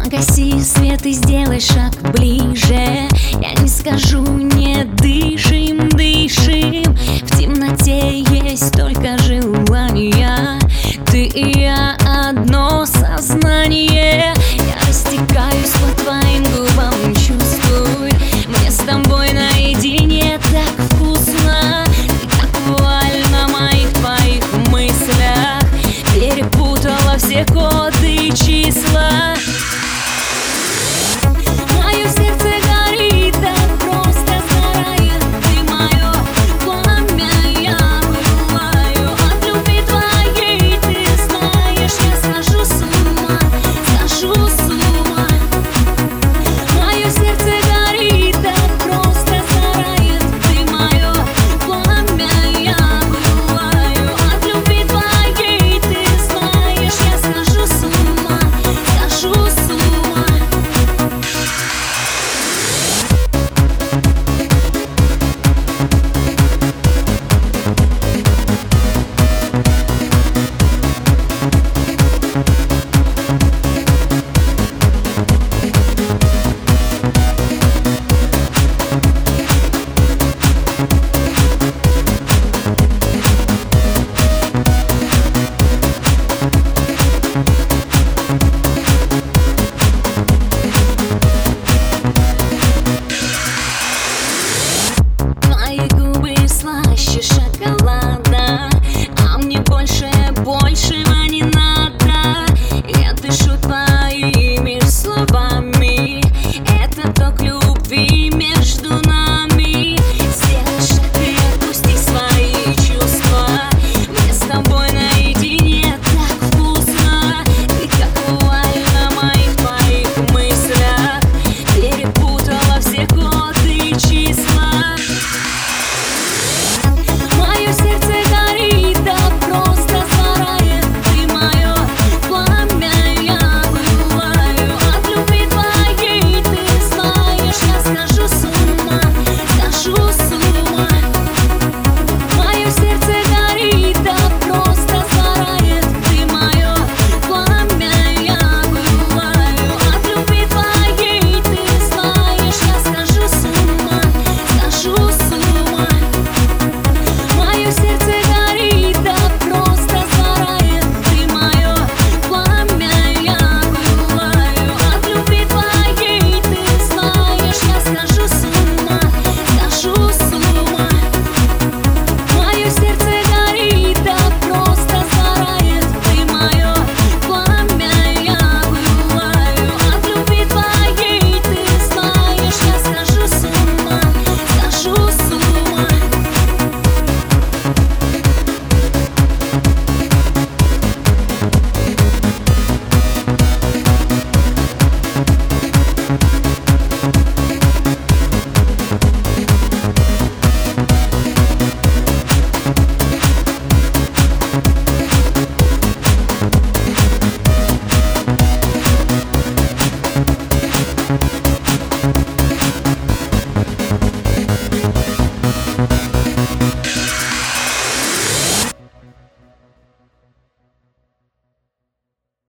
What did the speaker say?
Погаси свет и сделай шаг ближе. Я не скажу, не дышим, дышим. В темноте есть только желание. Ты и я одно сознание. Я растекаюсь по твоим губам, чувствуй. Мне с тобой наедине так вкусно. Ты как вуаль на моих твоих мыслях. Перепутала все коды и числа.